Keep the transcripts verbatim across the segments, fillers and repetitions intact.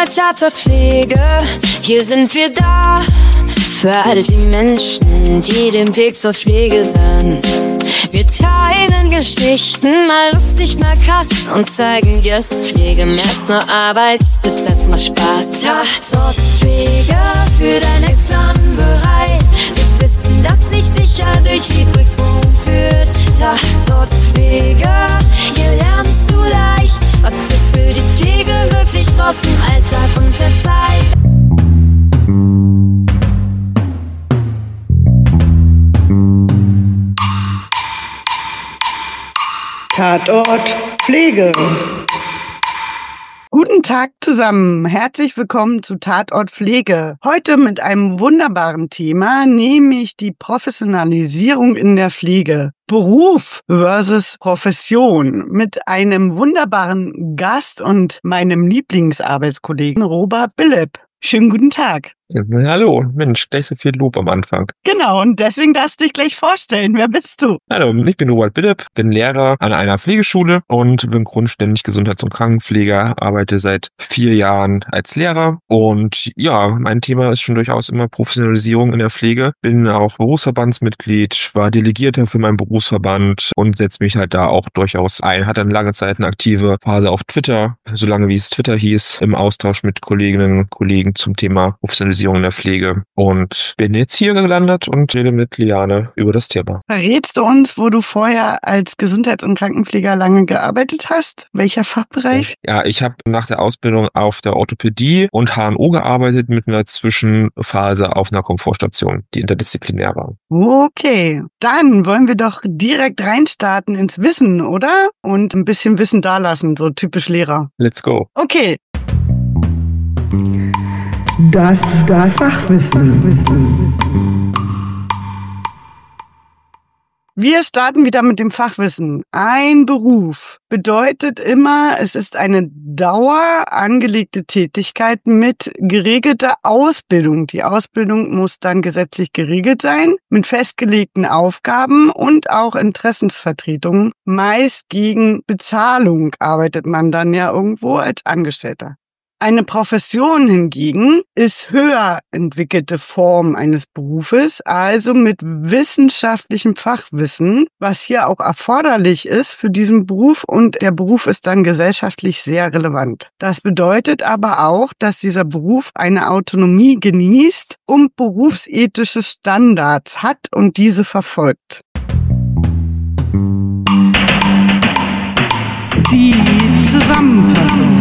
bei Tatort Pflege. Hier sind wir da für all die Menschen, die den Weg zur Pflege sind. Wir teilen Geschichten, mal lustig, mal krass, und zeigen dir, dass Pflege mehr als nur Arbeit ist, das macht Spaß. Tatort Pflege, für dein Examen bereit. Wir wissen, das nicht sicher durch die Prüfung führt. Tatort Pflege, hier lernst du leicht, was du für die Pflege wirklich brauchst im Alltag und der Zeit. Tatort Pflege. Guten Tag zusammen, herzlich willkommen zu Tatort Pflege. Heute mit einem wunderbaren Thema, nämlich die Professionalisierung in der Pflege. Beruf versus Profession mit einem wunderbaren Gast und meinem Lieblingsarbeitskollegen Robert Billep. Schönen guten Tag. Hallo, Mensch, gleich so viel Lob am Anfang. Genau, und deswegen darfst du dich gleich vorstellen. Wer bist du? Hallo, ich bin Robert Billep, bin Lehrer an einer Pflegeschule und bin grundständig Gesundheits- und Krankenpfleger, arbeite seit vier Jahren als Lehrer. Und ja, mein Thema ist schon durchaus immer Professionalisierung in der Pflege. Bin auch Berufsverbandsmitglied, war Delegierter für meinen Berufsverband und setze mich halt da auch durchaus ein. Hatte eine lange Zeit eine aktive Phase auf Twitter, solange wie es Twitter hieß, im Austausch mit Kolleginnen und Kollegen zum Thema Professionalisierung in der Pflege und bin jetzt hier gelandet und rede mit Liane über das Thema. Verrätst du uns, wo du vorher als Gesundheits- und Krankenpfleger lange gearbeitet hast? Welcher Fachbereich? Ja, ich habe nach der Ausbildung auf der Orthopädie und H N O gearbeitet mit einer Zwischenphase auf einer Komfortstation, die interdisziplinär war. Okay, dann wollen wir doch direkt reinstarten ins Wissen, oder? Und ein bisschen Wissen dalassen, so typisch Lehrer. Let's go. Okay. Das, das Fachwissen. Wir starten wieder mit dem Fachwissen. Ein Beruf bedeutet immer, es ist eine dauer angelegte Tätigkeit mit geregelter Ausbildung. Die Ausbildung muss dann gesetzlich geregelt sein, mit festgelegten Aufgaben und auch Interessensvertretungen. Meist gegen Bezahlung arbeitet man dann ja irgendwo als Angestellter. Eine Profession hingegen ist höher entwickelte Form eines Berufes, also mit wissenschaftlichem Fachwissen, was hier auch erforderlich ist für diesen Beruf, und der Beruf ist dann gesellschaftlich sehr relevant. Das bedeutet aber auch, dass dieser Beruf eine Autonomie genießt und berufsethische Standards hat und diese verfolgt. Die Zusammenfassung.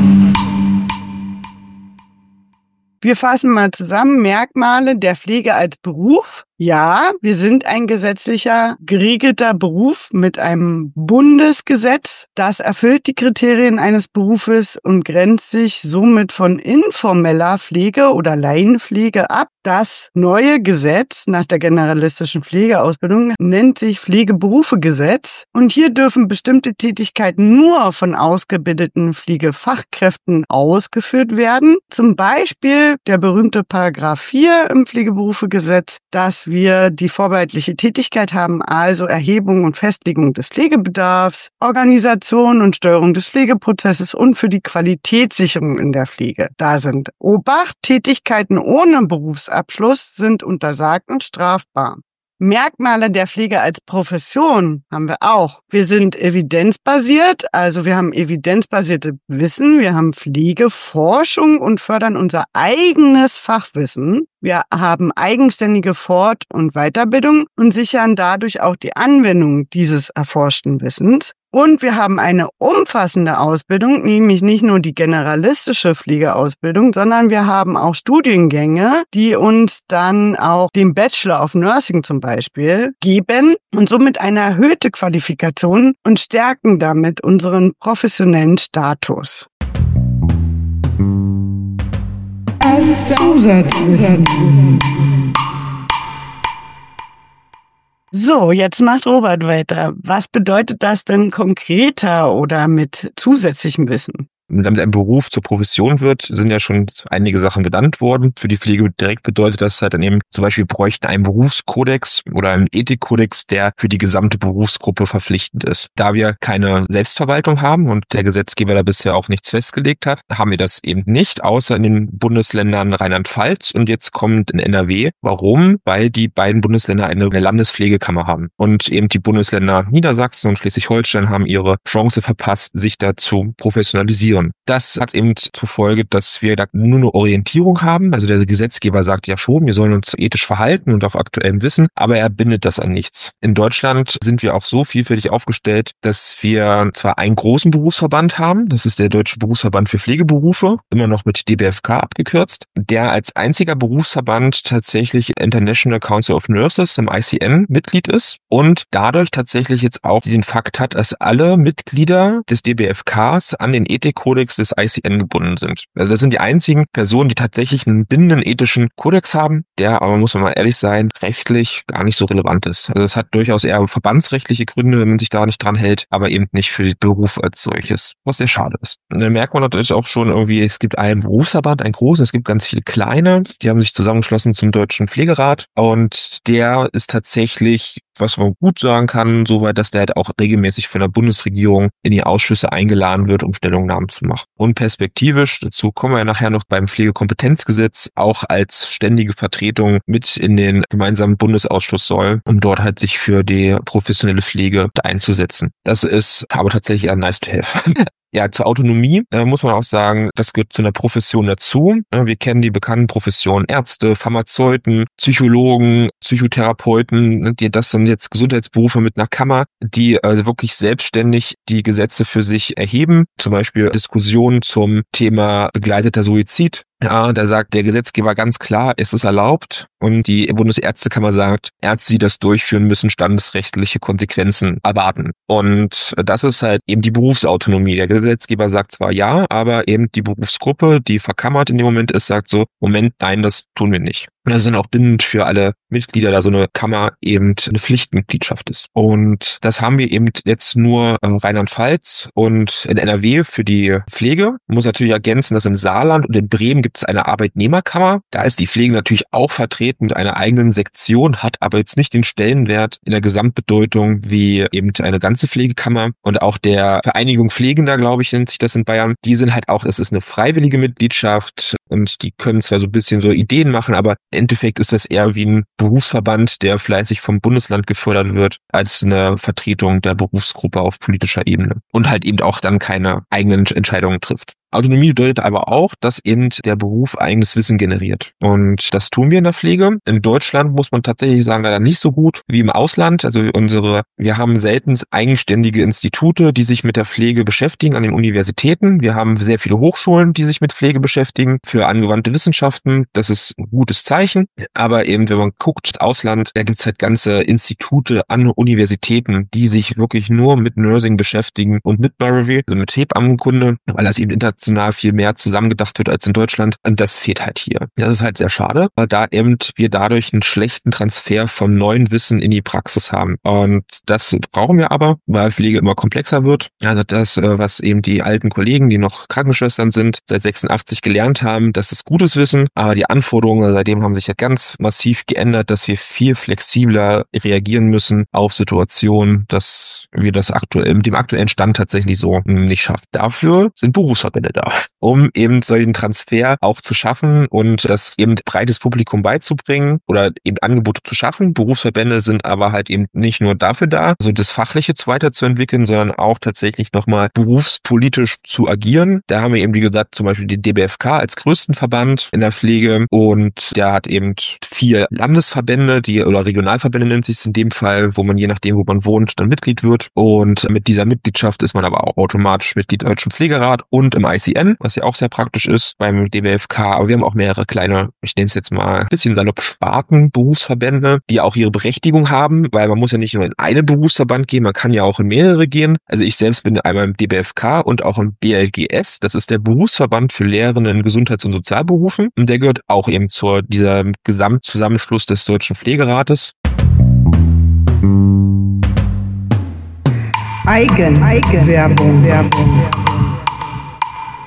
Wir fassen mal zusammen Merkmale der Pflege als Beruf. Ja, wir sind ein gesetzlicher, geregelter Beruf mit einem Bundesgesetz. Das erfüllt die Kriterien eines Berufes und grenzt sich somit von informeller Pflege oder Laienpflege ab. Das neue Gesetz nach der generalistischen Pflegeausbildung nennt sich Pflegeberufegesetz. Und hier dürfen bestimmte Tätigkeiten nur von ausgebildeten Pflegefachkräften ausgeführt werden. Zum Beispiel der berühmte Paragraph vier im Pflegeberufegesetz, dass wir die vorbehaltliche Tätigkeit haben, also Erhebung und Festlegung des Pflegebedarfs, Organisation und Steuerung des Pflegeprozesses und für die Qualitätssicherung in der Pflege da sind. Obacht, Tätigkeiten ohne Berufsabschluss sind untersagt und strafbar. Merkmale der Pflege als Profession haben wir auch. Wir sind evidenzbasiert, also wir haben evidenzbasierte Wissen, wir haben Pflegeforschung und fördern unser eigenes Fachwissen. Wir haben eigenständige Fort- und Weiterbildung und sichern dadurch auch die Anwendung dieses erforschten Wissens. Und wir haben eine umfassende Ausbildung, nämlich nicht nur die generalistische Pflegeausbildung, sondern wir haben auch Studiengänge, die uns dann auch den Bachelor of Nursing zum Beispiel geben und somit eine erhöhte Qualifikation und stärken damit unseren professionellen Status. Das Zusatzwissen. So, jetzt macht Robert weiter. Was bedeutet das denn konkreter oder mit zusätzlichem Wissen? damit ein Beruf zur Profession wird, sind ja schon einige Sachen benannt worden. Für die Pflege direkt bedeutet das halt dann eben, zum Beispiel bräuchten einen Berufskodex oder einen Ethikkodex, der für die gesamte Berufsgruppe verpflichtend ist. Da wir keine Selbstverwaltung haben und der Gesetzgeber da bisher auch nichts festgelegt hat, haben wir das eben nicht, außer in den Bundesländern Rheinland-Pfalz und jetzt kommt in N R W. Warum? Weil die beiden Bundesländer eine Landespflegekammer haben. Und eben die Bundesländer Niedersachsen und Schleswig-Holstein haben ihre Chance verpasst, sich da zu professionalisieren. Das hat eben zur Folge, dass wir da nur eine Orientierung haben. Also der Gesetzgeber sagt ja schon, wir sollen uns ethisch verhalten und auf aktuellem Wissen, aber er bindet das an nichts. In Deutschland sind wir auch so vielfältig aufgestellt, dass wir zwar einen großen Berufsverband haben, das ist der Deutsche Berufsverband für Pflegeberufe, immer noch mit D B F K abgekürzt, der als einziger Berufsverband tatsächlich International Council of Nurses im I C N Mitglied ist und dadurch tatsächlich jetzt auch den Fakt hat, dass alle Mitglieder des D B F Ks an den Ethikkodex des I C N gebunden sind. Also das sind die einzigen Personen, die tatsächlich einen bindenden ethischen Kodex haben, der aber, muss man mal ehrlich sein, rechtlich gar nicht so relevant ist. Also es hat durchaus eher verbandsrechtliche Gründe, wenn man sich da nicht dran hält, aber eben nicht für den Beruf als solches, was sehr schade ist. Und dann merkt man natürlich auch schon irgendwie, es gibt einen Berufsverband, einen großen, es gibt ganz viele kleine, die haben sich zusammengeschlossen zum Deutschen Pflegerat und der ist tatsächlich, was man gut sagen kann, soweit, dass der halt auch regelmäßig von der Bundesregierung in die Ausschüsse eingeladen wird, um Stellungnahmen zu machen. Und perspektivisch, dazu kommen wir ja nachher noch beim Pflegekompetenzgesetz, auch als ständige Vertretung mit in den gemeinsamen Bundesausschuss soll, um dort halt sich für die professionelle Pflege einzusetzen. Das ist aber tatsächlich eher nice to have. Ja, zur Autonomie äh, muss man auch sagen, das gehört zu einer Profession dazu. Ja, wir kennen die bekannten Professionen Ärzte, Pharmazeuten, Psychologen, Psychotherapeuten, die das sind jetzt Gesundheitsberufe mit einer Kammer, die also wirklich selbstständig die Gesetze für sich erheben. Zum Beispiel Diskussionen zum Thema begleiteter Suizid. Ja, da sagt der Gesetzgeber ganz klar, es ist erlaubt und die Bundesärztekammer sagt, Ärzte, die das durchführen, müssen standesrechtliche Konsequenzen erwarten. Und das ist halt eben die Berufsautonomie. Der Gesetzgeber sagt zwar ja, aber eben die Berufsgruppe, die verkammert in dem Moment ist, sagt so, Moment, nein, das tun wir nicht. Und das ist dann auch bindend für alle Mitglieder, da so eine Kammer eben eine Pflichtmitgliedschaft ist. Und das haben wir eben jetzt nur in Rheinland-Pfalz und in N R W für die Pflege. Ich muss natürlich ergänzen, dass im Saarland und in Bremen gibt es eine Arbeitnehmerkammer. Da ist die Pflege natürlich auch vertreten mit einer eigenen Sektion, hat aber jetzt nicht den Stellenwert in der Gesamtbedeutung wie eben eine ganze Pflegekammer. Und auch der Vereinigung Pflegender, glaube ich, nennt sich das in Bayern, die sind halt auch, es ist eine freiwillige Mitgliedschaft und die können zwar so ein bisschen so Ideen machen, aber im Endeffekt ist das eher wie ein Berufsverband, der fleißig vom Bundesland gefördert wird, als eine Vertretung der Berufsgruppe auf politischer Ebene und halt eben auch dann keine eigenen Entscheidungen trifft. Autonomie bedeutet aber auch, dass eben der Beruf eigenes Wissen generiert. Und das tun wir in der Pflege. In Deutschland muss man tatsächlich sagen, leider nicht so gut wie im Ausland. Also unsere, wir haben selten eigenständige Institute, die sich mit der Pflege beschäftigen an den Universitäten. Wir haben sehr viele Hochschulen, die sich mit Pflege beschäftigen für angewandte Wissenschaften. Das ist ein gutes Zeichen. Aber eben, wenn man guckt, das Ausland, da gibt's halt ganze Institute an Universitäten, die sich wirklich nur mit Nursing beschäftigen und mit Midwifery, also mit Hebammenkunde, weil das eben international viel mehr zusammengedacht wird als in Deutschland. Und das fehlt halt hier. Das ist halt sehr schade, weil da eben wir dadurch einen schlechten Transfer von neuem Wissen in die Praxis haben. Und das brauchen wir aber, weil Pflege immer komplexer wird. Also das, was eben die alten Kollegen, die noch Krankenschwestern sind, seit sechsundachtzig gelernt haben, das ist gutes Wissen. Aber die Anforderungen seitdem haben sich ja ganz massiv geändert, dass wir viel flexibler reagieren müssen auf Situationen, dass wir das aktuell, mit dem aktuellen Stand tatsächlich so nicht schaffen. Dafür sind Berufsverbände da, um eben solchen Transfer auch zu schaffen und das eben breites Publikum beizubringen oder eben Angebote zu schaffen. Berufsverbände sind aber halt eben nicht nur dafür da, also das Fachliche weiterzuentwickeln, sondern auch tatsächlich nochmal berufspolitisch zu agieren. Da haben wir eben, wie gesagt, zum Beispiel den D B F K als größten Verband in der Pflege und der hat eben vier Landesverbände, die oder Regionalverbände nennt sich es in dem Fall, wo man je nachdem, wo man wohnt, dann Mitglied wird und mit dieser Mitgliedschaft ist man aber auch automatisch Mitglied im Deutschen Pflegerat und im I C N, was ja auch sehr praktisch ist beim D B F K. Aber wir haben auch mehrere kleine, ich nenne es jetzt mal ein bisschen salopp Sparten, Berufsverbände, die auch ihre Berechtigung haben, weil man muss ja nicht nur in einen Berufsverband gehen, man kann ja auch in mehrere gehen. Also ich selbst bin einmal im D B F K und auch im B L G S. Das ist der Berufsverband für Lehrende in Gesundheits- und Sozialberufen. Und der gehört auch eben zu dieser Gesamtzusammenschluss des Deutschen Pflegerates. Eigen, Eigenwerbung, Werbung.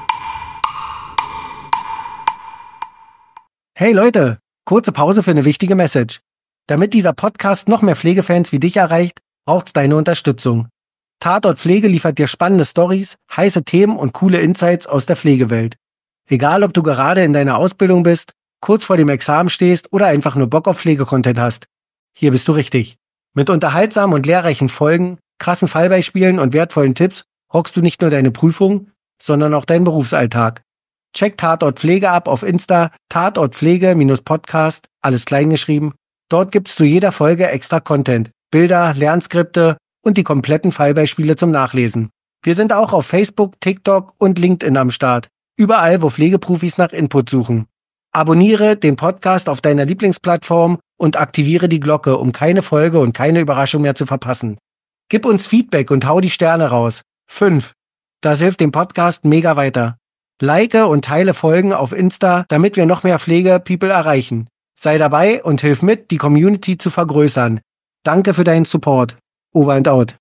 Hey Leute, kurze Pause für eine wichtige Message. Damit dieser Podcast noch mehr Pflegefans wie dich erreicht, braucht's deine Unterstützung. Tatort Pflege liefert dir spannende Stories, heiße Themen und coole Insights aus der Pflegewelt. Egal, ob du gerade in deiner Ausbildung bist, kurz vor dem Examen stehst oder einfach nur Bock auf Pflegecontent hast. Hier bist du richtig. Mit unterhaltsamen und lehrreichen Folgen, krassen Fallbeispielen und wertvollen Tipps rockst du nicht nur deine Prüfung, sondern auch deinen Berufsalltag. Check Tatort Pflege ab auf Insta, Tatort Pflege-Podcast, alles klein geschrieben. Dort gibt's zu jeder Folge extra Content, Bilder, Lernskripte und die kompletten Fallbeispiele zum Nachlesen. Wir sind auch auf Facebook, TikTok und LinkedIn am Start. Überall, wo Pflegeprofis nach Input suchen. Abonniere den Podcast auf deiner Lieblingsplattform und aktiviere die Glocke, um keine Folge und keine Überraschung mehr zu verpassen. Gib uns Feedback und hau die Sterne raus. Fünf. Das hilft dem Podcast mega weiter. Like und teile Folgen auf Insta, damit wir noch mehr Pflege-People erreichen. Sei dabei und hilf mit, die Community zu vergrößern. Danke für deinen Support. Over and out.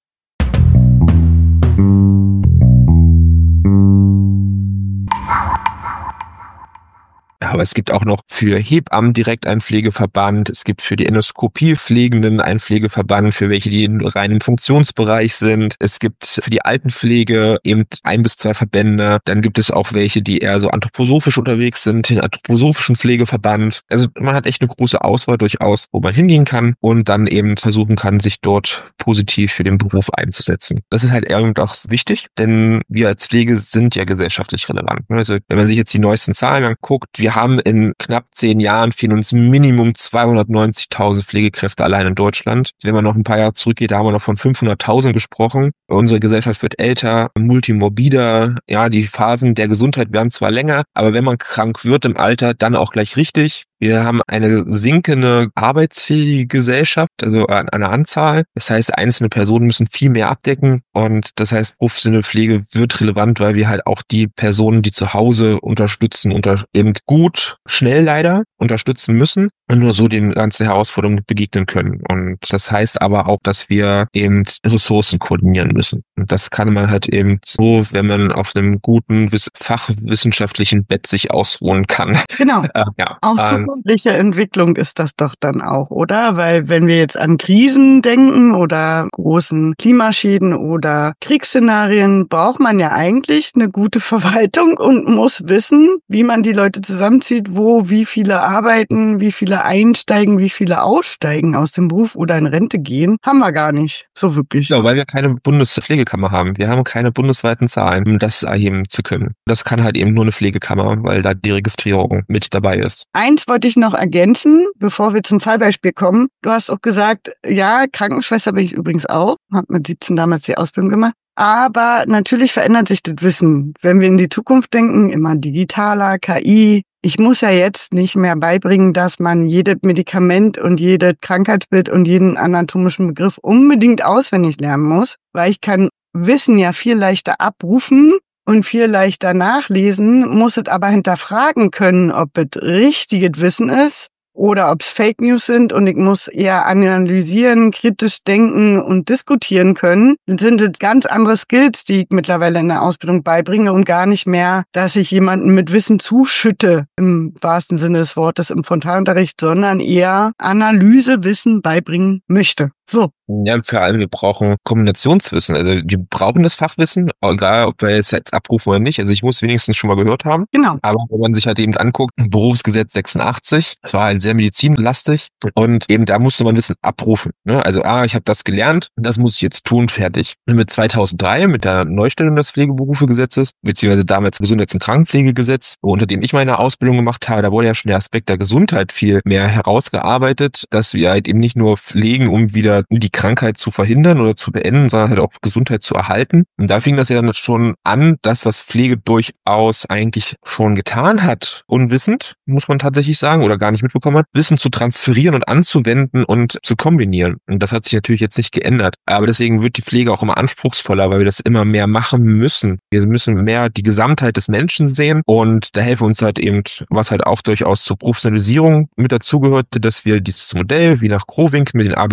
Aber es gibt auch noch für Hebammen direkt einen Pflegeverband. Es gibt für die Endoskopiepflegenden einen Pflegeverband, für welche, die rein im Funktionsbereich sind. Es gibt für die Altenpflege eben ein bis zwei Verbände. Dann gibt es auch welche, die eher so anthroposophisch unterwegs sind, den anthroposophischen Pflegeverband. Also man hat echt eine große Auswahl durchaus, wo man hingehen kann und dann eben versuchen kann, sich dort positiv für den Beruf einzusetzen. Das ist halt irgendwie auch wichtig, denn wir als Pflege sind ja gesellschaftlich relevant. Also wenn man sich jetzt die neuesten Zahlen anguckt, wir haben in knapp zehn Jahren fehlen uns Minimum zweihundertneunzigtausend Pflegekräfte allein in Deutschland. Wenn man noch ein paar Jahre zurückgeht, da haben wir noch von fünfhunderttausend gesprochen. Unsere Gesellschaft wird älter, multimorbider. Ja, die Phasen der Gesundheit werden zwar länger, aber wenn man krank wird im Alter, dann auch gleich richtig. Wir haben eine sinkende arbeitsfähige Gesellschaft, also an einer Anzahl. Das heißt, einzelne Personen müssen viel mehr abdecken und das heißt, professionelle Pflege wird relevant, weil wir halt auch die Personen, die zu Hause unterstützen, unter eben gut, schnell leider unterstützen müssen und nur so den ganzen Herausforderungen begegnen können. Und das heißt aber auch, dass wir eben Ressourcen koordinieren müssen. Und das kann man halt eben so, wenn man auf einem guten fachwissenschaftlichen Bett sich ausruhen kann. Genau. Äh, ja. Auch Ähm, zukünftige Entwicklung ist das doch dann auch, oder? Weil wenn wir jetzt an Krisen denken oder großen Klimaschäden oder Kriegsszenarien, braucht man ja eigentlich eine gute Verwaltung und muss wissen, wie man die Leute zusammenzieht, wo wie viele arbeiten, wie viele einsteigen, wie viele aussteigen aus dem Beruf oder in Rente gehen. Haben wir gar nicht so wirklich. Genau, weil wir keine Bundespflegekammer haben. Wir haben keine bundesweiten Zahlen, um das erheben zu können. Das kann halt eben nur eine Pflegekammer, weil da die Registrierung mit dabei ist. Eins wollte ich noch ergänzen, bevor wir zum Fallbeispiel kommen. Du hast auch gesagt, ja, Krankenschwester bin ich übrigens auch, habe mit siebzehn damals die Ausbildung gemacht. Aber natürlich verändert sich das Wissen. Wenn wir in die Zukunft denken, immer digitaler, K I. Ich muss ja jetzt nicht mehr beibringen, dass man jedes Medikament und jedes Krankheitsbild und jeden anatomischen Begriff unbedingt auswendig lernen muss, weil ich kann Wissen ja viel leichter abrufen und viel leichter nachlesen, muss es aber hinterfragen können, ob es richtiges Wissen ist oder ob es Fake News sind und ich muss eher analysieren, kritisch denken und diskutieren können. Dann sind es ganz andere Skills, die ich mittlerweile in der Ausbildung beibringe und gar nicht mehr, dass ich jemanden mit Wissen zuschütte, im wahrsten Sinne des Wortes im Frontalunterricht, sondern eher Analysewissen beibringen möchte. So. Ja, vor allem, wir brauchen Kombinationswissen. Also wir brauchen das Fachwissen, egal ob wir es jetzt abrufen oder nicht. Also ich muss wenigstens schon mal gehört haben. Genau. Aber wenn man sich halt eben anguckt, Berufsgesetz sechsundachtzig, das war halt sehr medizinlastig und eben da musste man Wissen abrufen. Ne? Also ah, ich habe das gelernt, das muss ich jetzt tun, fertig. Und mit zweitausenddrei, mit der Neustellung des Pflegeberufegesetzes, beziehungsweise damals Gesundheits- und Krankenpflegegesetz, unter dem ich meine Ausbildung gemacht habe, da wurde ja schon der Aspekt der Gesundheit viel mehr herausgearbeitet, dass wir halt eben nicht nur pflegen, um wieder die Krankheit zu verhindern oder zu beenden, sondern halt auch Gesundheit zu erhalten. Und da fing das ja dann schon an, das, was Pflege durchaus eigentlich schon getan hat, unwissend, muss man tatsächlich sagen, oder gar nicht mitbekommen hat, Wissen zu transferieren und anzuwenden und zu kombinieren. Und das hat sich natürlich jetzt nicht geändert. Aber deswegen wird die Pflege auch immer anspruchsvoller, weil wir das immer mehr machen müssen. Wir müssen mehr die Gesamtheit des Menschen sehen und da helfen uns halt eben, was halt auch durchaus zur Professionalisierung mit dazugehört, dass wir dieses Modell, wie nach Crowink mit den A B E D Ls,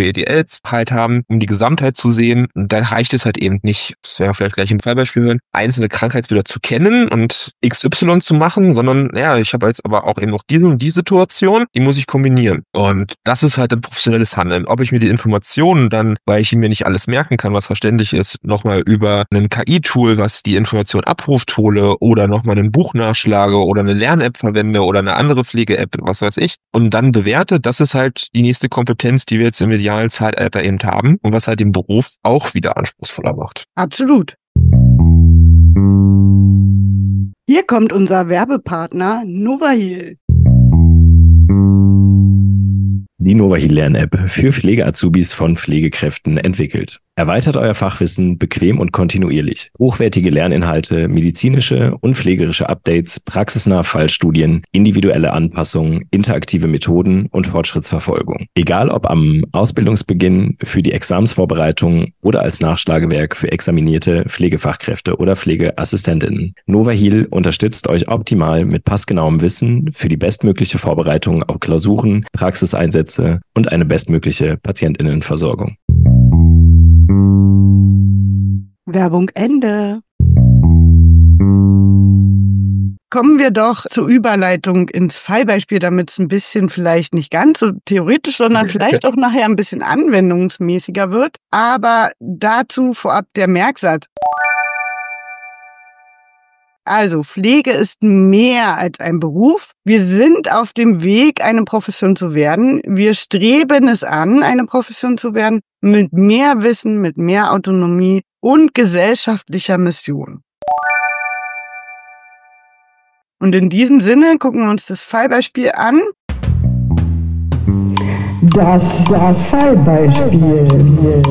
Ansatz halt haben, um die Gesamtheit zu sehen. Und da reicht es halt eben nicht, das werden wir vielleicht gleich im Fallbeispiel hören, einzelne Krankheitsbilder zu kennen und X Y zu machen, sondern ja, ich habe jetzt aber auch eben noch diese und die Situation, die muss ich kombinieren. Und das ist halt ein professionelles Handeln. Ob ich mir die Informationen dann, weil ich mir nicht alles merken kann, was verständlich ist, nochmal über ein K I-Tool, was die Information abruft, hole oder nochmal ein Buch nachschlage oder eine Lern-App verwende oder eine andere Pflege-App, was weiß ich, und dann bewerte, das ist halt die nächste Kompetenz, die wir jetzt im medialen Zeitalter eben haben und was halt den Beruf auch wieder anspruchsvoller macht. Absolut. Hier kommt unser Werbepartner Novahil. Die Novahil Lern-App für Pflege-Azubis von Pflegekräften entwickelt. Erweitert euer Fachwissen bequem und kontinuierlich. Hochwertige Lerninhalte, medizinische und pflegerische Updates, praxisnahe Fallstudien, individuelle Anpassungen, interaktive Methoden und Fortschrittsverfolgung. Egal ob am Ausbildungsbeginn, für die Examsvorbereitung oder als Nachschlagewerk für examinierte Pflegefachkräfte oder Pflegeassistentinnen. Novahil unterstützt euch optimal mit passgenauem Wissen für die bestmögliche Vorbereitung auf Klausuren, Praxiseinsätze und eine bestmögliche PatientInnenversorgung. Werbung Ende. Kommen wir doch zur Überleitung ins Fallbeispiel, damit es ein bisschen vielleicht nicht ganz so theoretisch, sondern vielleicht auch nachher ein bisschen anwendungsmäßiger wird. Aber dazu vorab der Merksatz. Also, Pflege ist mehr als ein Beruf. Wir sind auf dem Weg, eine Profession zu werden. Wir streben es an, eine Profession zu werden, mit mehr Wissen, mit mehr Autonomie und gesellschaftlicher Mission. Und in diesem Sinne gucken wir uns das Fallbeispiel an. Das, das Fallbeispiel.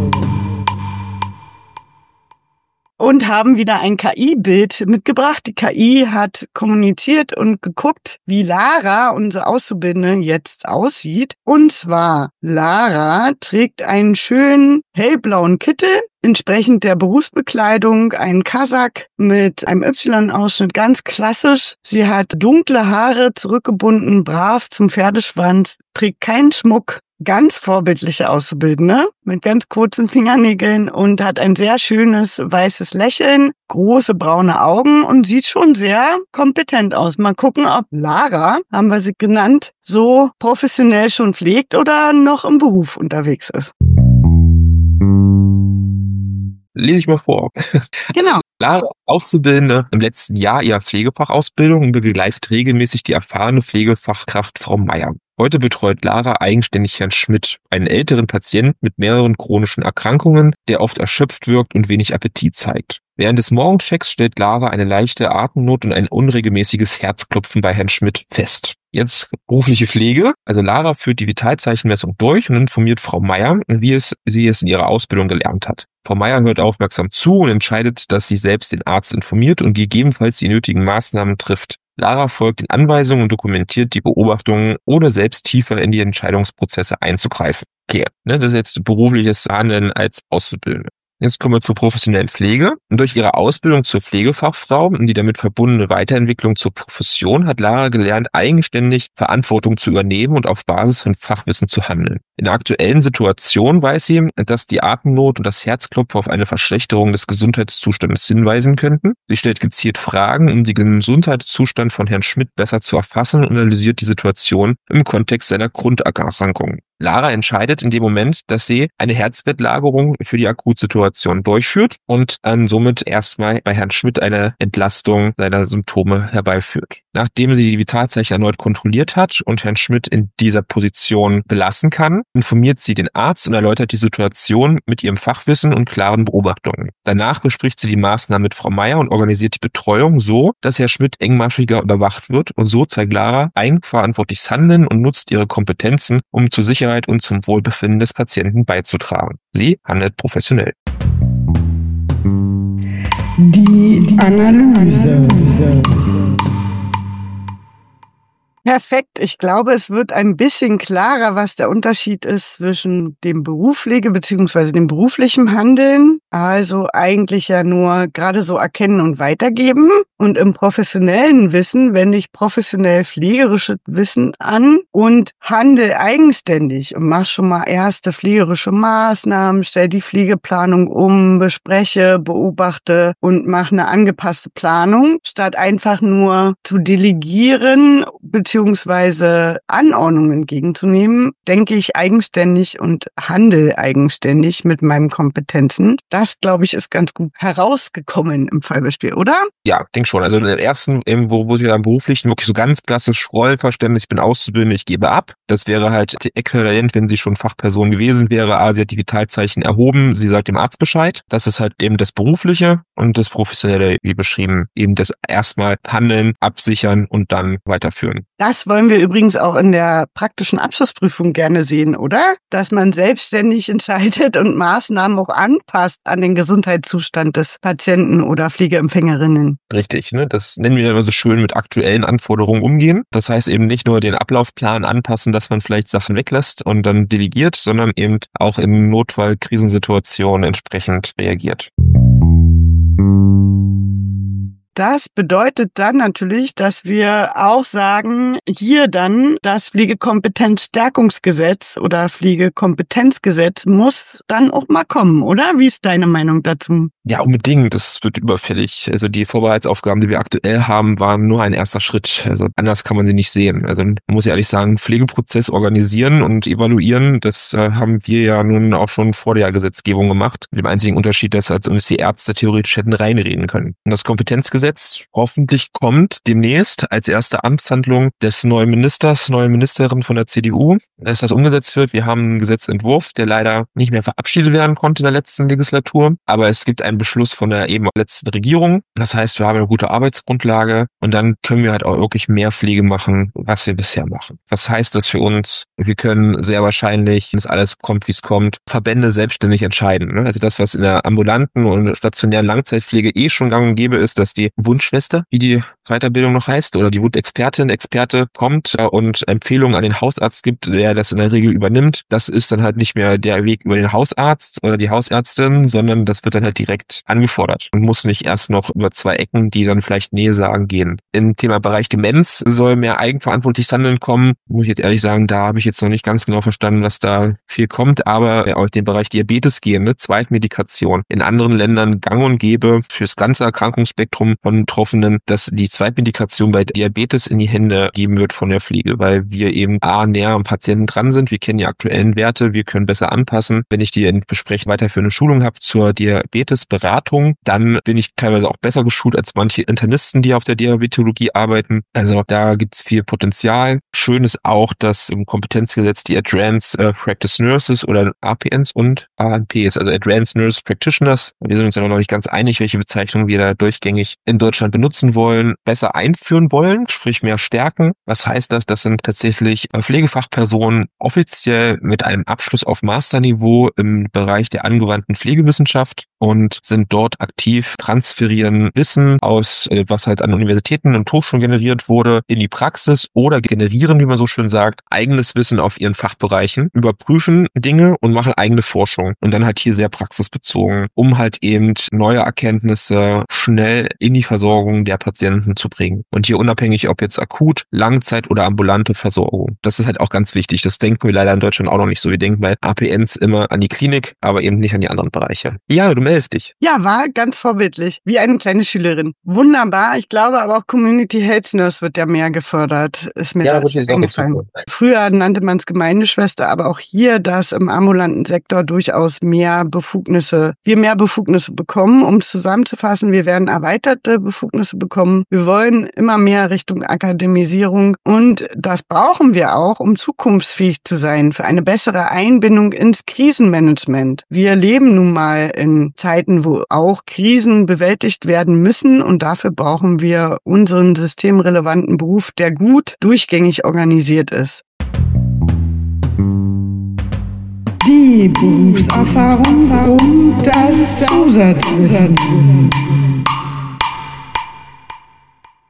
Und haben wieder ein K I-Bild mitgebracht. Die K I hat kommuniziert und geguckt, wie Lara, unsere Auszubildende, jetzt aussieht. Und zwar, Lara trägt einen schönen hellblauen Kittel, entsprechend der Berufsbekleidung, einen Kasak mit einem Y-Ausschnitt, ganz klassisch. Sie hat dunkle Haare, zurückgebunden, brav zum Pferdeschwanz, trägt keinen Schmuck. Ganz vorbildliche Auszubildende mit ganz kurzen Fingernägeln und hat ein sehr schönes weißes Lächeln, große braune Augen und sieht schon sehr kompetent aus. Mal gucken, ob Lara, haben wir sie genannt, so professionell schon pflegt oder noch im Beruf unterwegs ist. Lese ich mal vor. Genau. Lara, Auszubildende im letzten Jahr ihrer Pflegefachausbildung und begleitet regelmäßig die erfahrene Pflegefachkraft Frau Meier. Heute betreut Lara eigenständig Herrn Schmidt, einen älteren Patienten mit mehreren chronischen Erkrankungen, der oft erschöpft wirkt und wenig Appetit zeigt. Während des Morgenchecks stellt Lara eine leichte Atemnot und ein unregelmäßiges Herzklopfen bei Herrn Schmidt fest. Jetzt berufliche Pflege. Also Lara führt die Vitalzeichenmessung durch und informiert Frau Meier, wie es sie es in ihrer Ausbildung gelernt hat. Frau Meier hört aufmerksam zu und entscheidet, dass sie selbst den Arzt informiert und gegebenenfalls die nötigen Maßnahmen trifft. Lara folgt den Anweisungen und dokumentiert die Beobachtungen, ohne selbst tiefer in die Entscheidungsprozesse einzugreifen. Okay, ne, das ist jetzt berufliches Handeln als Auszubildende. Jetzt kommen wir zur professionellen Pflege. Und durch ihre Ausbildung zur Pflegefachfrau und die damit verbundene Weiterentwicklung zur Profession hat Lara gelernt, eigenständig Verantwortung zu übernehmen und auf Basis von Fachwissen zu handeln. In der aktuellen Situation weiß sie, dass die Atemnot und das Herzklopfen auf eine Verschlechterung des Gesundheitszustandes hinweisen könnten. Sie stellt gezielt Fragen, um den Gesundheitszustand von Herrn Schmidt besser zu erfassen und analysiert die Situation im Kontext seiner Grunderkrankung. Lara entscheidet in dem Moment, dass sie eine Herzbettlagerung für die Akutsituation durchführt und dann somit erstmal bei Herrn Schmidt eine Entlastung seiner Symptome herbeiführt. Nachdem sie die Vitalzeichen erneut kontrolliert hat und Herrn Schmidt in dieser Position belassen kann, informiert sie den Arzt und erläutert die Situation mit ihrem Fachwissen und klaren Beobachtungen. Danach bespricht sie die Maßnahmen mit Frau Meier und organisiert die Betreuung so, dass Herr Schmidt engmaschiger überwacht wird, und so zeigt Lara eigenverantwortliches Handeln und nutzt ihre Kompetenzen, um zur Sicherheit und zum Wohlbefinden des Patienten beizutragen. Sie handelt professionell. Die Analyse. Perfekt. Ich glaube, es wird ein bisschen klarer, was der Unterschied ist zwischen dem Berufspflege bzw. dem beruflichen Handeln. Also eigentlich ja nur gerade so erkennen und weitergeben. Und im professionellen Wissen wende ich professionell pflegerisches Wissen an und handle eigenständig und mache schon mal erste pflegerische Maßnahmen, stelle die Pflegeplanung um, bespreche, beobachte und mache eine angepasste Planung, statt einfach nur zu delegieren bzw. beziehungsweise Anordnungen entgegenzunehmen, denke ich eigenständig und handle eigenständig mit meinen Kompetenzen. Das, glaube ich, ist ganz gut herausgekommen im Fallbeispiel, oder? Ja, denke schon. Also in der ersten, wo, wo sie dann beruflich wirklich so ganz klassisch Rollenverständnis, ich bin Auszubildende, ich gebe ab. Das wäre halt äquivalent, wenn sie schon Fachperson gewesen wäre. A, sie hat die Vitalzeichen erhoben, sie sagt dem Arzt Bescheid. Das ist halt eben das Berufliche und das Professionelle, wie beschrieben, eben das erstmal Handeln, absichern und dann weiterführen. Das wollen wir übrigens auch in der praktischen Abschlussprüfung gerne sehen, oder? Dass man selbstständig entscheidet und Maßnahmen auch anpasst an den Gesundheitszustand des Patienten oder Pflegeempfängerinnen. Richtig, ne? Das nennen wir immer so schön mit aktuellen Anforderungen umgehen. Das heißt eben nicht nur den Ablaufplan anpassen, dass man vielleicht Sachen weglässt und dann delegiert, sondern eben auch in Notfall-Krisensituationen entsprechend reagiert. Das bedeutet dann natürlich, dass wir auch sagen, hier dann das Pflegekompetenzstärkungsgesetz oder Pflegekompetenzgesetz muss dann auch mal kommen, oder? Wie ist deine Meinung dazu? Ja, unbedingt. Das wird überfällig. Also die Vorbehaltsaufgaben, die wir aktuell haben, waren nur ein erster Schritt. Also anders kann man sie nicht sehen. Also man muss ja ehrlich sagen, Pflegeprozess organisieren und evaluieren, das äh, haben wir ja nun auch schon vor der Gesetzgebung gemacht. Mit dem einzigen Unterschied, dass halt uns die Ärzte theoretisch hätten reinreden können. Und das Kompetenzgesetz hoffentlich kommt demnächst als erste Amtshandlung des neuen Ministers, neuen Ministerin von der C D U, dass das umgesetzt wird. Wir haben einen Gesetzentwurf, der leider nicht mehr verabschiedet werden konnte in der letzten Legislatur. Aber es gibt einen Beschluss von der eben letzten Regierung. Das heißt, wir haben eine gute Arbeitsgrundlage und dann können wir halt auch wirklich mehr Pflege machen, was wir bisher machen. Was heißt das für uns? Wir können sehr wahrscheinlich, wenn es alles kommt, wie es kommt, Verbände selbstständig entscheiden. Also das, was in der ambulanten und stationären Langzeitpflege eh schon gang und gäbe ist, dass die Wundschwester, wie die Weiterbildung noch heißt, oder die Wundexpertin, Experte kommt und Empfehlungen an den Hausarzt gibt, der das in der Regel übernimmt. Das ist dann halt nicht mehr der Weg über den Hausarzt oder die Hausärztin, sondern das wird dann halt direkt angefordert und muss nicht erst noch über zwei Ecken, die dann vielleicht Nähe sagen, gehen. Im Thema Bereich Demenz soll mehr eigenverantwortliches Handeln kommen. Muss ich jetzt ehrlich sagen, da habe ich jetzt noch nicht ganz genau verstanden, was da viel kommt, aber auch den Bereich Diabetes gehen, ne? Zweitmedikation. In anderen Ländern gang und gäbe fürs ganze Erkrankungsspektrum von Betroffenen, dass die Zweitmedikation bei Diabetes in die Hände geben wird von der Pflege, weil wir eben A, näher am Patienten dran sind, wir kennen die aktuellen Werte, wir können besser anpassen. Wenn ich die in Besprechung weiterführende Schulung habe zur Diabetesberatung, dann bin ich teilweise auch besser geschult als manche Internisten, die auf der Diabetologie arbeiten. Also da gibt es viel Potenzial. Schön ist auch, dass im Kompetenzgesetz die Advanced uh, Practice Nurses oder A P Ns und A N Ps, also Advanced Nurse Practitioners, wir sind uns ja noch nicht ganz einig, welche Bezeichnung wir da durchgängig in Deutschland benutzen wollen, besser einführen wollen, sprich mehr stärken. Was heißt das? Das sind tatsächlich Pflegefachpersonen offiziell mit einem Abschluss auf Masterniveau im Bereich der angewandten Pflegewissenschaft und sind dort aktiv, transferieren Wissen aus, was halt an Universitäten und Hochschulen generiert wurde, in die Praxis oder generieren, wie man so schön sagt, eigenes Wissen auf ihren Fachbereichen, überprüfen Dinge und machen eigene Forschung und dann halt hier sehr praxisbezogen, um halt eben neue Erkenntnisse schnell in die Versorgung der Patienten zu bringen. Und hier unabhängig, ob jetzt akut, Langzeit oder ambulante Versorgung. Das ist halt auch ganz wichtig. Das denken wir leider in Deutschland auch noch nicht so. Wir denken bei A P Ns immer an die Klinik, aber eben nicht an die anderen Bereiche. Ja, du meldest dich. Ja, war ganz vorbildlich. Wie eine kleine Schülerin. Wunderbar. Ich glaube aber auch Community Health Nurse wird ja mehr gefördert. Ist mir Ja, das wird jetzt auch nicht so eingefallen. Früher nannte man es Gemeindeschwester, aber auch hier, dass im ambulanten Sektor durchaus mehr Befugnisse, wir mehr Befugnisse bekommen. Um es zusammenzufassen, wir werden erweiterte Befugnisse bekommen. Wir wollen immer mehr Richtung Akademisierung und das brauchen wir auch, um zukunftsfähig zu sein, für eine bessere Einbindung ins Krisenmanagement. Wir leben nun mal in Zeiten, wo auch Krisen bewältigt werden müssen und dafür brauchen wir unseren systemrelevanten Beruf, der gut durchgängig organisiert ist. Die Berufserfahrung und das Zusatzwissen.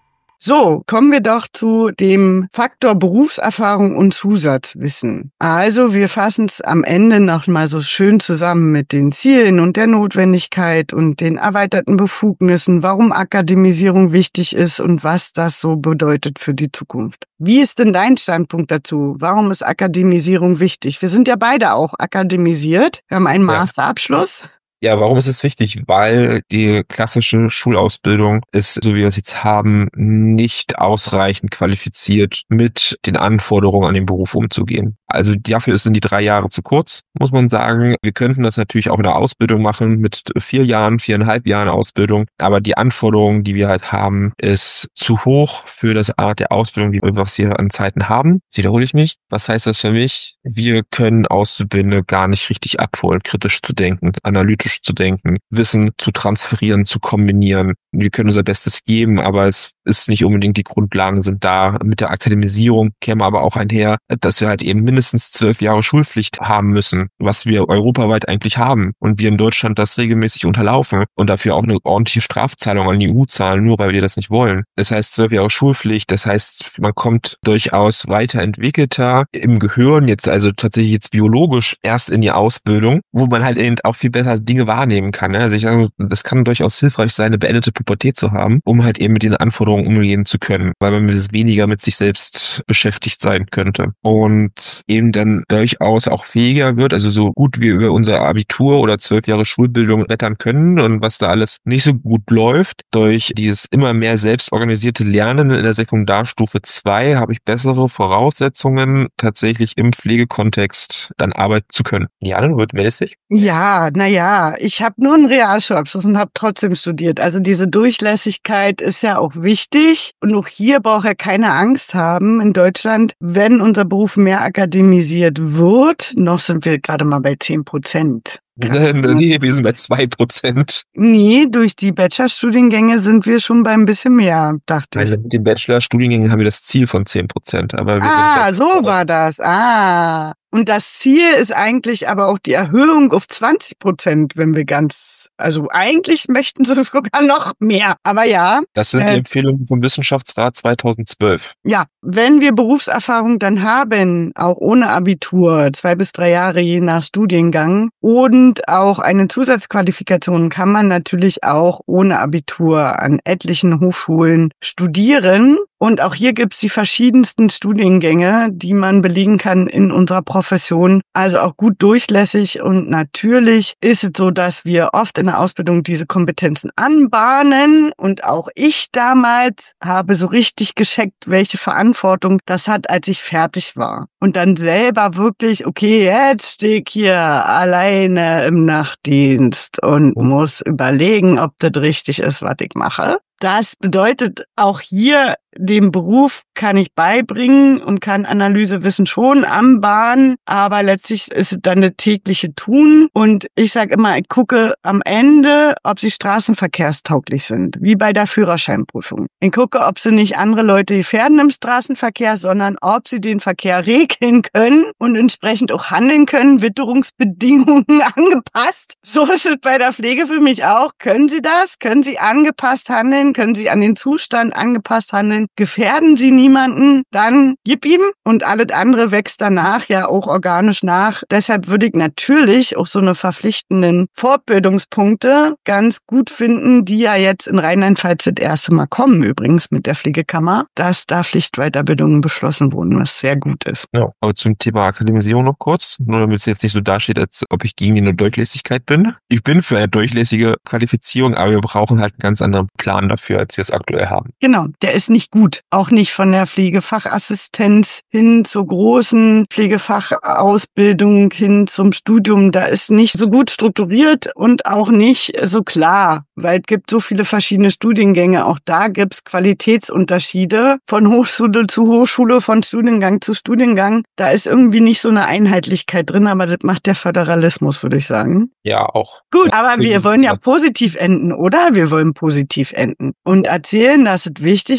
So, kommen wir doch zu dem Faktor Berufserfahrung und Zusatzwissen. Also wir fassen es am Ende noch mal so schön zusammen mit den Zielen und der Notwendigkeit und den erweiterten Befugnissen, warum Akademisierung wichtig ist und was das so bedeutet für die Zukunft. Wie ist denn dein Standpunkt dazu? Warum ist Akademisierung wichtig? Wir sind ja beide auch akademisiert. Wir haben einen Ja. Masterabschluss. Ja, warum ist es wichtig? Weil die klassische Schulausbildung ist, so wie wir es jetzt haben, nicht ausreichend qualifiziert, mit den Anforderungen an den Beruf umzugehen. Also dafür sind die drei Jahre zu kurz, muss man sagen. Wir könnten das natürlich auch in der Ausbildung machen mit vier Jahren, viereinhalb Jahren Ausbildung. Aber die Anforderungen, die wir halt haben, ist zu hoch für das Art der Ausbildung, die was wir an Zeiten haben. Jetzt wiederhole ich mich. Was heißt das für mich? Wir können Auszubildende gar nicht richtig abholen, kritisch zu denken, analytisch zu denken, Wissen zu transferieren, zu kombinieren. Wir können unser Bestes geben, aber es ist nicht unbedingt, die Grundlagen sind da. Mit der Akademisierung käme aber auch einher, dass wir halt eben mindestens zwölf Jahre Schulpflicht haben müssen, was wir europaweit eigentlich haben. Und wir in Deutschland das regelmäßig unterlaufen und dafür auch eine ordentliche Strafzahlung an die E U zahlen, nur weil wir das nicht wollen. Das heißt zwölf Jahre Schulpflicht, das heißt, man kommt durchaus weiterentwickelter im Gehirn, jetzt also tatsächlich jetzt biologisch erst in die Ausbildung, wo man halt eben auch viel besser Dinge wahrnehmen kann. Ne? Also ich sage, das kann durchaus hilfreich sein, eine beendete Pubertät zu haben, um halt eben mit den Anforderungen umgehen zu können, weil man weniger mit sich selbst beschäftigt sein könnte. Und eben dann durchaus auch fähiger wird, also so gut wie wir unser Abitur oder zwölf Jahre Schulbildung wettern können und was da alles nicht so gut läuft, durch dieses immer mehr selbstorganisierte Lernen in der Sekundarstufe zwei habe ich bessere Voraussetzungen, tatsächlich im Pflegekontext dann arbeiten zu können. Ja, dann wird mäßig. Ja, naja, ich habe nur einen Realschulabschluss und habe trotzdem studiert. Also diese Durchlässigkeit ist ja auch wichtig. Und auch hier braucht er keine Angst haben in Deutschland, wenn unser Beruf mehr akademisiert wird. Noch sind wir gerade mal bei zehn Prozent. Nee, wir sind bei zwei Prozent. Nee, durch die Bachelorstudiengänge sind wir schon bei ein bisschen mehr, dachte ich. Also mit den Bachelorstudiengängen haben wir das Ziel von zehn Prozent. Aber wir Ah, sind so war das. Ah. Und das Ziel ist eigentlich aber auch die Erhöhung auf zwanzig Prozent, wenn wir ganz, also eigentlich möchten sie sogar noch mehr. Aber ja. Das sind die äh, Empfehlungen vom Wissenschaftsrat zweitausendzwölf. Ja, wenn wir Berufserfahrung dann haben, auch ohne Abitur, zwei bis drei Jahre je nach Studiengang und auch eine Zusatzqualifikation, kann man natürlich auch ohne Abitur an etlichen Hochschulen studieren. Und auch hier gibt's die verschiedensten Studiengänge, die man belegen kann in unserer Profession. Also auch gut durchlässig. Und natürlich ist es so, dass wir oft in der Ausbildung diese Kompetenzen anbahnen. Und auch ich damals habe so richtig gecheckt, welche Verantwortung das hat, als ich fertig war. Und dann selber wirklich, okay, jetzt stehe ich hier alleine im Nachtdienst und muss überlegen, ob das richtig ist, was ich mache. Das bedeutet auch hier, dem Beruf kann ich beibringen und kann Analysewissen schon anbahnen, aber letztlich ist es dann eine tägliche Tun. Und ich sage immer, ich gucke am Ende, ob sie straßenverkehrstauglich sind, wie bei der Führerscheinprüfung. Ich gucke, ob sie nicht andere Leute gefährden im Straßenverkehr, sondern ob sie den Verkehr regeln können und entsprechend auch handeln können, Witterungsbedingungen angepasst. So ist es bei der Pflege für mich auch. Können sie das? Können sie angepasst handeln? Können sie an den Zustand angepasst handeln? Gefährden sie niemanden? Dann gib ihm und alles andere wächst danach ja auch organisch nach. Deshalb würde ich natürlich auch so eine verpflichtenden Fortbildungspunkte ganz gut finden, die ja jetzt in Rheinland-Pfalz das erste Mal kommen, übrigens mit der Pflegekammer, dass da Pflichtweiterbildungen beschlossen wurden, was sehr gut ist. Ja, aber zum Thema Akademisierung noch kurz, nur damit es jetzt nicht so dasteht, als ob ich gegen die Durchlässigkeit bin. Ich bin für eine durchlässige Qualifizierung, aber wir brauchen halt einen ganz anderen Plan dafür, als wir es aktuell haben. Genau, der ist nicht gut. Auch nicht von der Pflegefachassistenz hin zur großen Pflegefachausbildung hin zum Studium. Da ist nicht so gut strukturiert und auch nicht so klar, weil es gibt so viele verschiedene Studiengänge. Auch da gibt es Qualitätsunterschiede von Hochschule zu Hochschule, von Studiengang zu Studiengang. Da ist irgendwie nicht so eine Einheitlichkeit drin, aber das macht der Föderalismus, würde ich sagen. Ja, auch. Gut, aber wir wollen ja positiv enden, oder? Wir wollen positiv enden und erzählen, dass es wichtig ist, in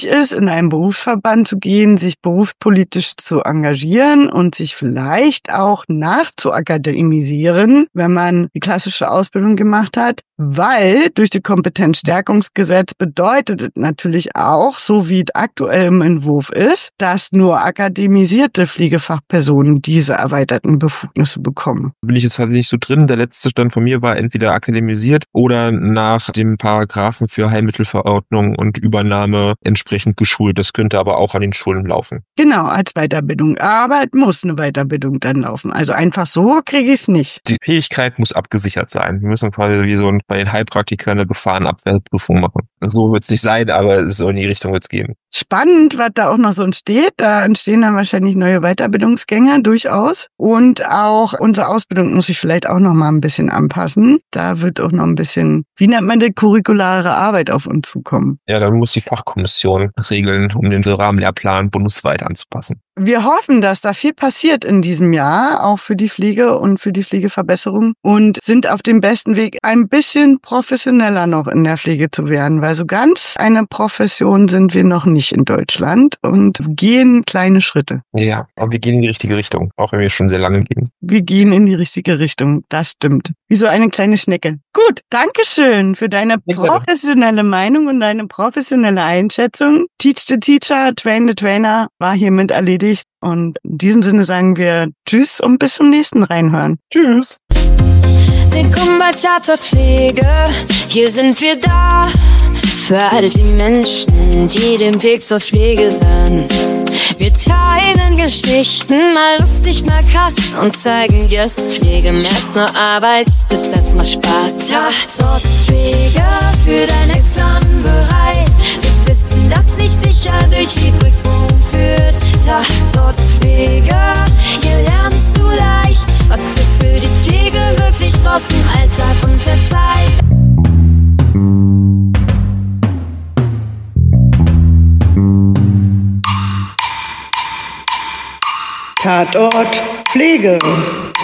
in einen Berufsverband zu gehen, sich berufspolitisch zu engagieren und sich vielleicht auch nachzuakademisieren, wenn man die klassische Ausbildung gemacht hat, weil durch die Kompetenzstärkungsgesetz bedeutet es natürlich auch, so wie es aktuell im Entwurf ist, dass nur akademisierte Pflegefachpersonen diese erweiterten Befugnisse bekommen. Bin ich jetzt halt nicht so drin. Der letzte Stand von mir war entweder akademisiert oder nach dem Paragraphen für Heilmittelverordnung und Übernahme entsprechend geschult. Das könnte aber auch an den Schulen laufen. Genau, als Weiterbildung. Aber es muss eine Weiterbildung dann laufen. Also einfach so kriege ich es nicht. Die Fähigkeit muss abgesichert sein. Wir müssen quasi wie so ein, bei den Heilpraktikern eine Gefahrenabwehrprüfung machen. So wird es nicht sein, aber so in die Richtung wird es gehen. Spannend, was da auch noch so entsteht. Da entstehen dann wahrscheinlich neue Weiterbildungsgänge durchaus. Und auch unsere Ausbildung muss sich vielleicht auch noch mal ein bisschen anpassen. Da wird auch noch ein bisschen, wie nennt man das, curriculare Arbeit auf uns zukommen. Ja, dann muss die Fachkommission regeln, um den Rahmenlehrplan bundesweit anzupassen. Wir hoffen, dass da viel passiert in diesem Jahr, auch für die Pflege und für die Pflegeverbesserung, und sind auf dem besten Weg, ein bisschen professioneller noch in der Pflege zu werden, weil so ganz eine Profession sind wir noch nicht in Deutschland und gehen kleine Schritte. Ja, aber wir gehen in die richtige Richtung, auch wenn wir schon sehr lange gehen. Wir gehen in die richtige Richtung, das stimmt. Wie so eine kleine Schnecke. Gut, Dankeschön für deine professionelle Meinung und deine professionelle Einschätzung. Teach the Teacher, Train the Trainer war hiermit erledigt. Und in diesem Sinne sagen wir Tschüss und bis zum nächsten Reinhören. Tschüss. Willkommen bei Tatort Pflege, hier sind wir da. Für all die Menschen, die den Weg zur Pflege sind. Wir teilen Geschichten, mal lustig, mal krass, und zeigen dir, es ist Pflege mehr als nur Arbeit, ist das mal Spaß. Tatort Pflege, für dein Examen bereit. Wir wissen, dass nicht sicher durch die Prüfung führt. Tatort Pflege, hier lernst du leicht, was du für die Pflege wirklich brauchst im Alltag und der Zeit. Tatort Pflege.